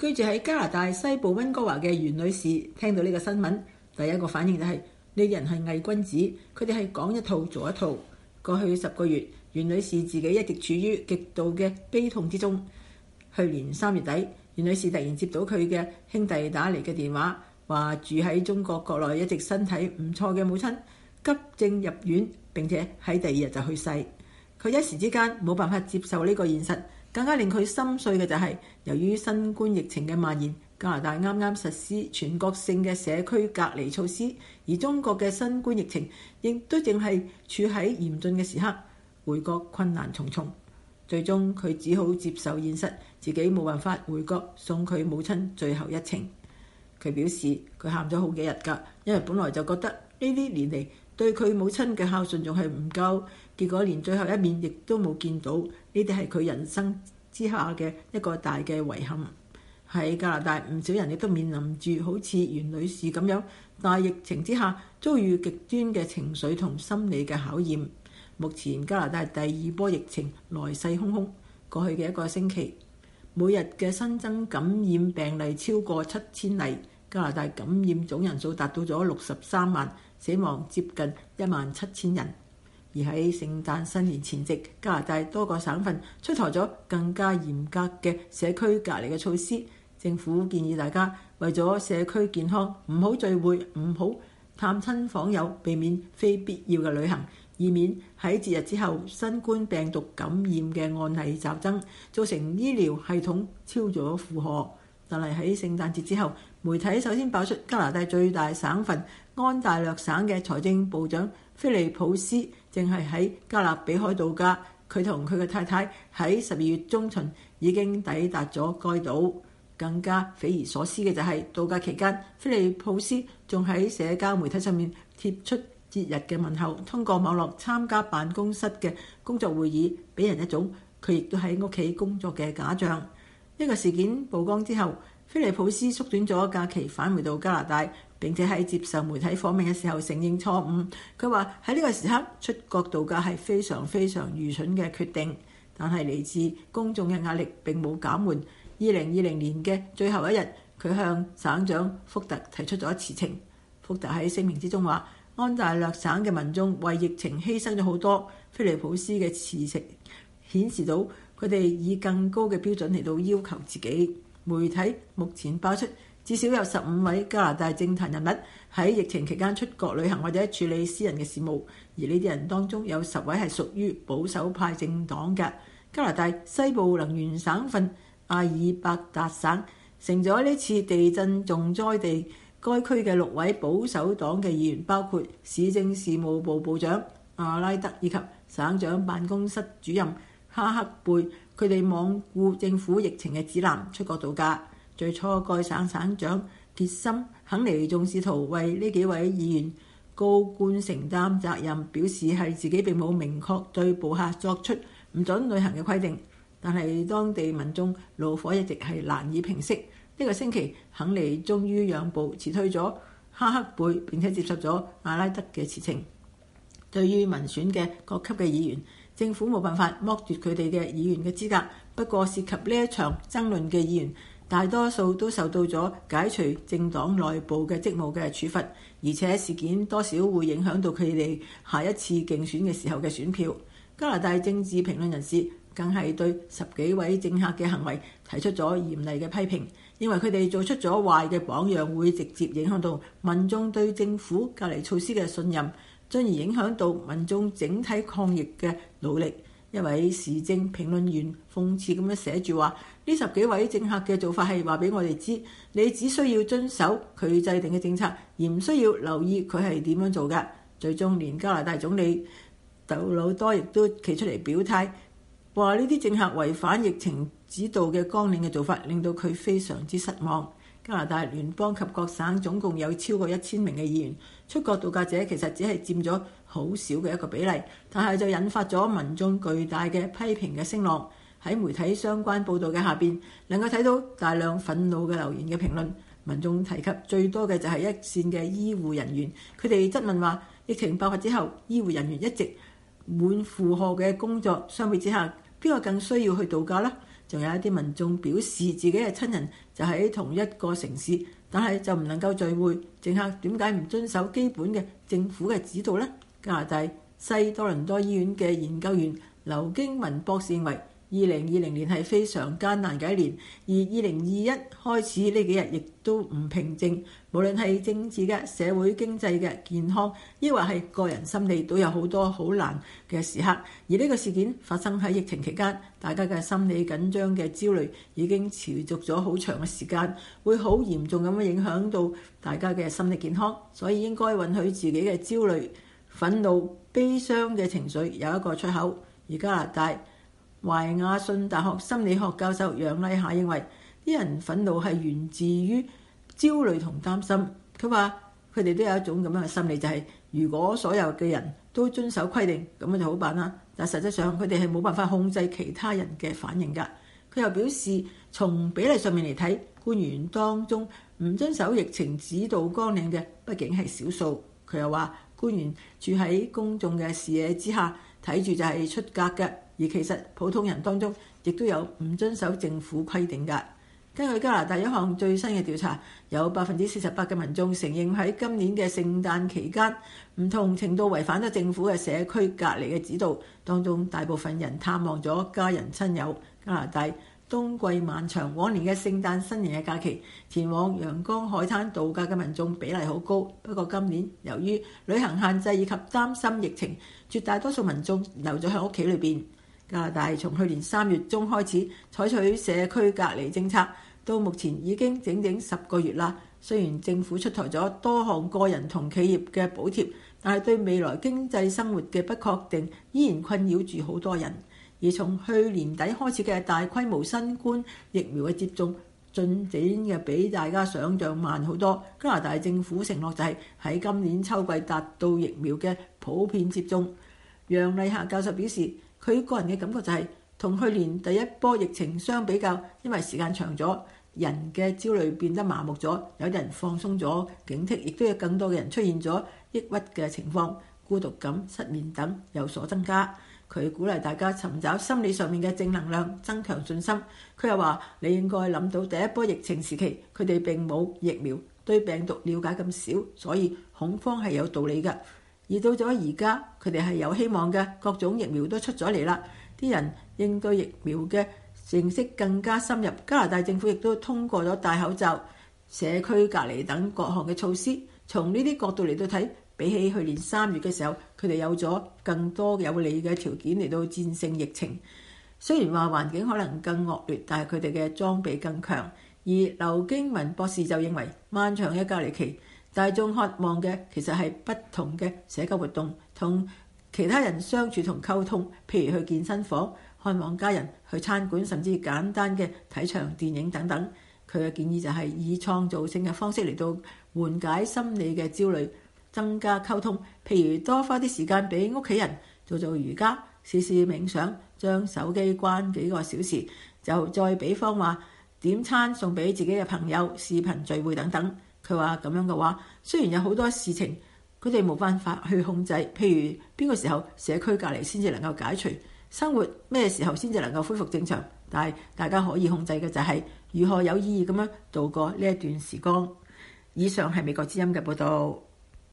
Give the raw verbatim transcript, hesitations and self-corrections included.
居住喺加拿大西部溫哥華嘅袁女士聽到呢個新聞，第一個反應就係呢啲人係偽君子，佢哋係講一套做一套。過去十個月，袁女士自己一直處於極度嘅悲痛之中。去年三月底，袁女士突然接到佢嘅兄弟打嚟嘅電話，話住喺中國國內一直身體唔錯嘅母親急症入院，並且喺第二日就去世。佢一時之間冇辦法接受呢個現實。更加令佢心碎嘅就係，由於新冠疫情嘅蔓延，加拿大啱啱實施全國性嘅社區隔離措施，而中國嘅新冠疫情亦都正係處喺嚴峻嘅時刻，回國困難重重。最終佢只好接受現實，自己冇辦法回國送佢母親最後一程。佢表示佢喊咗好幾日㗎，因為本來就覺得呢啲年嚟對佢母親嘅孝順仲係唔夠，結果連最後一面亦都冇見到，呢啲係佢人生之下嘅一個大嘅遺憾。喺加拿大，唔少人亦都面臨住好似袁女士咁樣大疫情之下遭遇極端嘅情緒同心理嘅考驗。目前加拿大第二波疫情來勢洶洶，過去嘅一個星期，每日嘅新增感染病例超過七千例，加拿大感染總人數達到咗六十三萬，死亡接近一萬七千人。而喺聖誕新年前夕，加拿大多個省份出台咗更加嚴格嘅社區隔離嘅措施。政府建議大家為咗社區健康，唔好聚會，唔好探親訪友，避免非必要嘅旅行，以免喺節日之後新冠病毒感染嘅案例驟增，造成醫療系統超咗負荷。但係喺聖誕節之後，媒體首先爆出加拿大最大省份安大略省嘅財政部長菲利普斯正係喺加勒比海度假。佢同佢嘅太太喺十二月中旬已經抵達咗該島。更加匪夷所思嘅就係度假期間，菲利普斯仲喺社交媒體上面貼出節日嘅問候，通過網絡參加辦公室嘅工作會議，俾人一種佢亦都喺屋企工作嘅假象。呢個事件曝光之後，菲利普斯縮短咗假期返回到加拿大，並且喺接受媒體訪問嘅時候承認錯誤。佢話喺呢個時刻出國度假係非常非常愚蠢嘅決定，但係嚟自公眾嘅壓力並冇減緩。二零二零年嘅最後一日，佢向省長福特提出咗辭呈。福特喺聲明之中話，安大略省嘅民眾為疫情犧牲咗好多。菲利普斯嘅辭呈顯示到佢哋以更高嘅標準嚟到要求自己。媒體目前爆出至少有十五位加拿大政壇人物喺疫情期間出國旅行或者處理私人嘅事務，而呢啲人當中有十位係屬於保守派政黨嘅。加拿大西部能源省份阿爾伯達省成咗呢次地震重災地，該區嘅六位保守黨嘅議員，包括市政事務部部長阿拉德以及省長辦公室主任哈克貝，佢哋罔顧政府疫情嘅指南出國度假。最初該省省長傑森肯尼仲試圖為呢幾位議員高官承擔責任，表示係自己並冇明確對部下作出唔准旅行嘅規定。但係當地民眾怒火一直係難以平息。呢個星期，肯尼終於讓步，辭退咗哈克貝，並且接受咗阿拉德嘅辭呈。對於民選嘅各級嘅議員，政府冇辦法剝奪佢哋嘅議員嘅資格。不過涉及呢一場爭論嘅議員，大多數都受到咗解除政黨內部嘅職務嘅處罰，而且事件多少會影響到佢哋下一次競選嘅時候嘅選票。加拿大政治評論人士更係對十幾位政客嘅行為提出咗嚴厲嘅批評，認為佢哋做出咗壞嘅榜樣，會直接影響到民眾對政府隔離措施嘅信任，進而影響到民眾整體抗疫嘅努力。一位時政評論員諷刺咁樣寫住話：呢十幾位政客嘅做法係話俾我哋知，你只需要遵守佢制定嘅政策，而唔需要留意佢係點樣做㗎。最終連加拿大總理杜魯多亦都企出嚟表態，話呢啲政客違反疫情指導嘅綱領嘅做法，令到佢非常之失望。加拿大聯邦及各省總共有超過一千名嘅議員出國度假者，其實只係佔咗好少嘅一個比例，但係就引發咗民眾巨大嘅批評嘅聲浪。喺媒體相關報導嘅下邊，能夠睇到大量憤怒嘅留言嘅評論。民眾提及最多嘅就係一線嘅醫護人員，佢哋質問話：疫情爆發之後，醫護人員一直滿負荷嘅工作，相比之下，邊個更需要去度假呢？ 仲有一啲民眾表示自己嘅親人就喺同一個城市，但係就唔能夠聚會。政客點解唔遵守基本嘅政府嘅指導呢？加拿大西多倫多醫院嘅研究員劉經文博士認為，二零二零年係非常艱難嘅一年，而二零二一開始呢幾日亦都唔平靜，無論係政治嘅、社會經濟嘅、健康，抑或係個人心理，都有好多好難嘅時刻。而呢個事件發生喺疫情期間，大家嘅心理緊張嘅焦慮已經持續咗好長嘅時間，會好嚴重咁樣影響到大家嘅心理健康，所以應該允許自己嘅焦慮、憤怒、悲傷嘅情緒有一個出口。而加拿大懷亞遜大學心理學教授楊麗霞認為，啲人憤怒係源自於焦慮同擔心。佢話佢哋都有一種咁樣嘅心理，就係、是、如果所有嘅人都遵守規定，咁樣就好辦啦。但實際上佢哋係冇辦法控制其他人嘅反應㗎。佢又表示，從比例上面嚟睇，官員當中唔遵守疫情指導綱領嘅，畢竟係少數。佢又話，官員住喺公眾嘅視野之下，睇住就係出格嘅。而其實普通人當中亦都有唔遵守政府規定㗎。根據加拿大一項最新嘅調查，有百分之四十八嘅民眾承認喺今年嘅聖誕期間唔同程度違反咗政府嘅社區隔離嘅指導。當中大部分人探望咗家人親友。加拿大冬季漫長，往年嘅聖誕新年嘅假期，前往陽光海灘度假嘅民眾比例好高。不過今年由於旅行限制以及擔心疫情，絕大多數民眾留咗喺屋企裏邊。加拿大從去年三月中開始採取社區隔離政策，到目前已經整整十個月啦。雖然政府出台咗多項個人同企業嘅補貼，但係對未來經濟生活嘅不確定依然困擾住好多人。而從去年底開始嘅大規模新冠疫苗嘅接種進展嘅比大家想象慢好多。加拿大政府承諾就係喺今年秋季達到疫苗嘅普遍接種。楊麗霞教授表示，佢個人嘅感覺就係、是、同去年第一波疫情相比較，因為時間長咗，人嘅焦慮變得麻木咗，有啲人放鬆咗警惕，亦都有更多嘅人出現咗抑鬱嘅情況，孤獨感、失眠等有所增加。佢鼓勵大家尋找心理上面嘅正能量，增強信心。佢又話：你應該諗到第一波疫情時期，佢哋並冇疫苗，對病毒了解咁少，所以恐慌係有道理嘅。而到咗而家，佢哋係有希望嘅，各種疫苗都出咗嚟啦。啲人應對疫苗嘅認識更加深入。加拿大政府亦都通過咗戴口罩、社區隔離等各項嘅措施。從呢啲角度嚟到睇，比起去年三月嘅時候，佢哋有咗更多有利嘅條件嚟到戰勝疫情。雖然話環境可能更惡劣，但係佢哋嘅裝備更強。而劉經文博士就認為，漫長嘅隔離期，大眾渴望嘅其實係不同嘅社交活動，同其他人相處同溝通，譬如去健身房、看望家人、去餐館，甚至簡單嘅睇場電影等等。佢嘅建議就係以創造性嘅方式嚟到緩解心理嘅焦慮，增加溝通，譬如多花啲時間俾屋企人做做瑜伽、試試冥想，將手機關幾個小時，就再比方話點餐送俾自己嘅朋友、視頻聚會等等。佢話咁樣嘅話，雖然有好多事情佢哋冇辦法去控制，譬如邊個時候社區隔離先至能夠解除，生活咩時候先至能夠恢復正常，但係大家可以控制嘅就係如何有意義咁樣度過呢一段時光。以上係美國之音嘅報導。